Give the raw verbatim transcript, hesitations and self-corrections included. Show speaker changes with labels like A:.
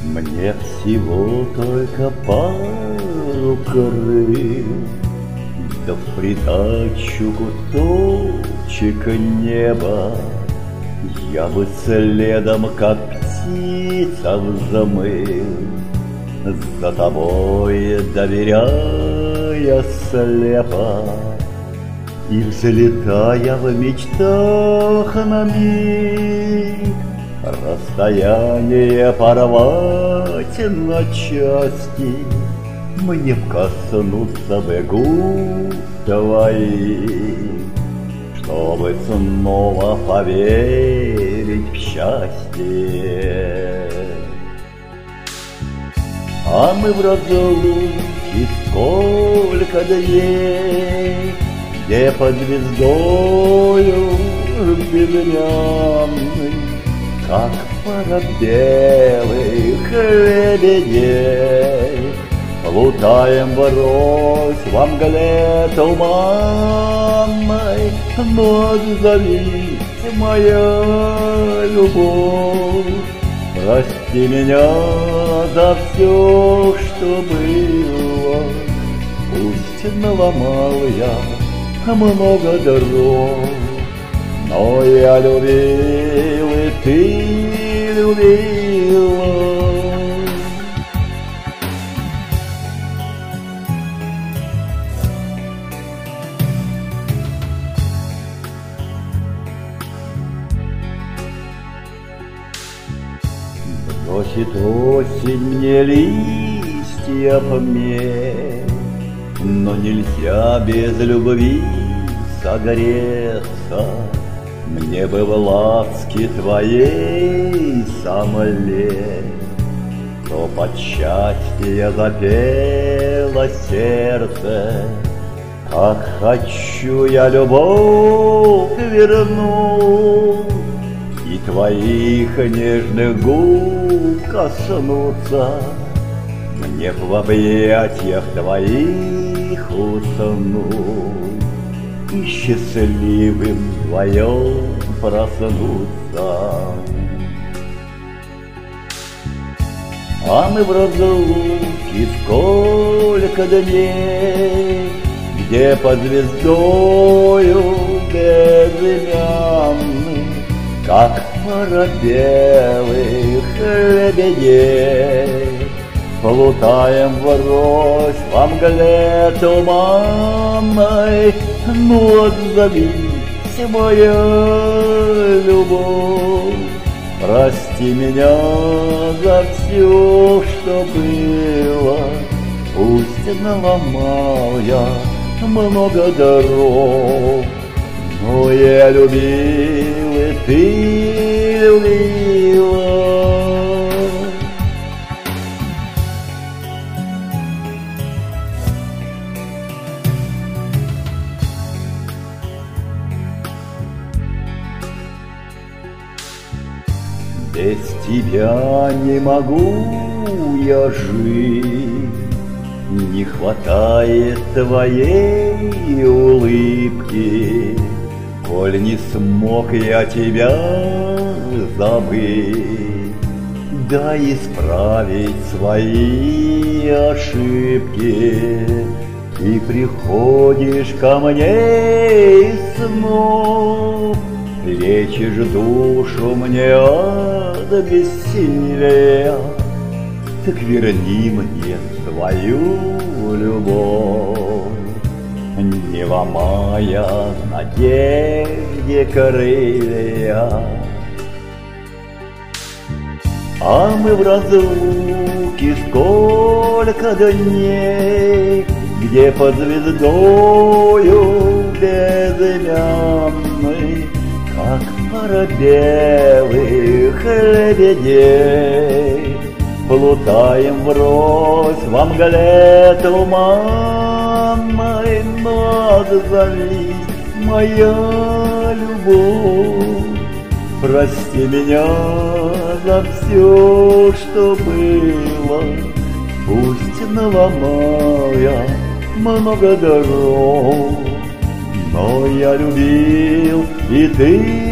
A: Мне всего только пару крыл, да в придачу кусочек неба. Я бы следом, как птица, взмыл, за тобой доверяя слепо. И взлетая в мечтах на миг, расстояние порвать на части, мне б коснуться бы губ твоих, чтобы снова поверить в счастье. А мы в разлуке сколько дней, где под звездою безымянной, как пара белых лебедей, плутаем врозь во мгле туманной. Но отзовись, моя любовь, прости меня за все, что было. Пусть наломал я много дорог, но я любил, и ты любила. Бросит осень мне листья помех, но нельзя без любви согреться. Мне бы в ласке твоей сомлеть, но под счастье запело сердце. Как хочу я любовь вернуть и твоих нежных губ коснуться. Мне б в объятиях твоих уснуть и счастливым вдвоем проснуться. А мы в разлуке сколько дней, где под звездою безымянной, как пара белых лебедей, плутаем врозь во мгле туманной. Ну отзовись, моя любовь, прости меня за все, что было. Пусть наломал я много дорог, но я любил, и ты любила. Без тебя не могу я жить, не хватает твоей улыбки. Коль не смог я тебя забыть, дай исправить свои ошибки. И приходишь ко мне из снов, лечишь душу мне от бессилия. Так верни мне свою любовь, не ломая надежде крылья. А мы в разлуке сколько дней, где под звездою безымянной, как пара белых лебедей, плутаем врозь во мгле туманной. Но отзовись, моя любовь, прости меня за все, что было. Пусть наломал я много дорог, но я любил, и ты